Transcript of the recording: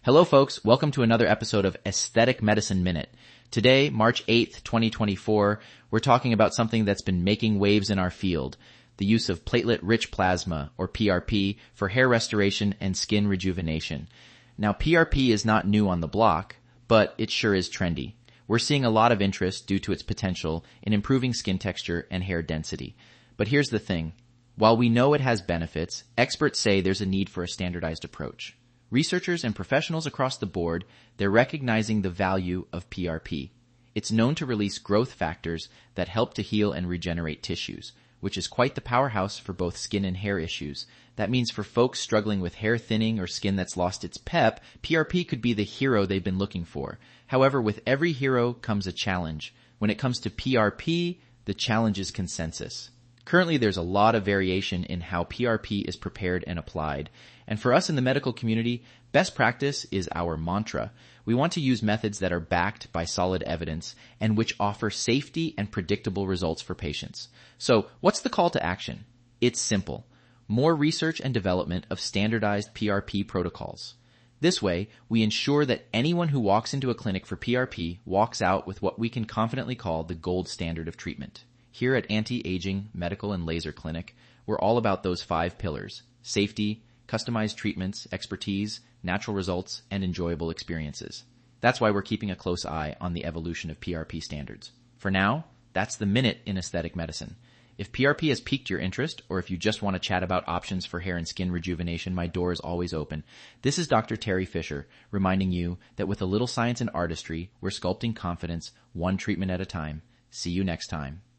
Hello folks, welcome to another episode of Aesthetic Medicine Minute. Today, March 8th, 2024, we're talking about something that's been making waves in our field, the use of platelet-rich plasma, or PRP, for hair restoration and skin rejuvenation. Now, PRP is not new on the block, but it sure is trendy. We're seeing a lot of interest due to its potential in improving skin texture and hair density. But here's the thing. While we know it has benefits, experts say there's a need for a standardized approach. Researchers and professionals across the board, they're recognizing the value of PRP. It's known to release growth factors that help to heal and regenerate tissues, which is quite the powerhouse for both skin and hair issues. That means for folks struggling with hair thinning or skin that's lost its pep, PRP could be the hero they've been looking for. However, with every hero comes a challenge. When it comes to PRP, the challenge is consensus. Currently, there's a lot of variation in how PRP is prepared and applied. And for us in the medical community, best practice is our mantra. We want to use methods that are backed by solid evidence and which offer safety and predictable results for patients. So, what's the call to action? It's simple. More research and development of standardized PRP protocols. This way, we ensure that anyone who walks into a clinic for PRP walks out with what we can confidently call the gold standard of treatment. Here at Anti-Aging Medical and Laser Clinic, we're all about those 5 pillars: safety, customized treatments, expertise, natural results, and enjoyable experiences. That's why we're keeping a close eye on the evolution of PRP standards. For now, that's the minute in aesthetic medicine. If PRP has piqued your interest, or if you just want to chat about options for hair and skin rejuvenation, my door is always open. This is Dr. Terry Fisher, reminding you that with a little science and artistry, we're sculpting confidence one treatment at a time. See you next time.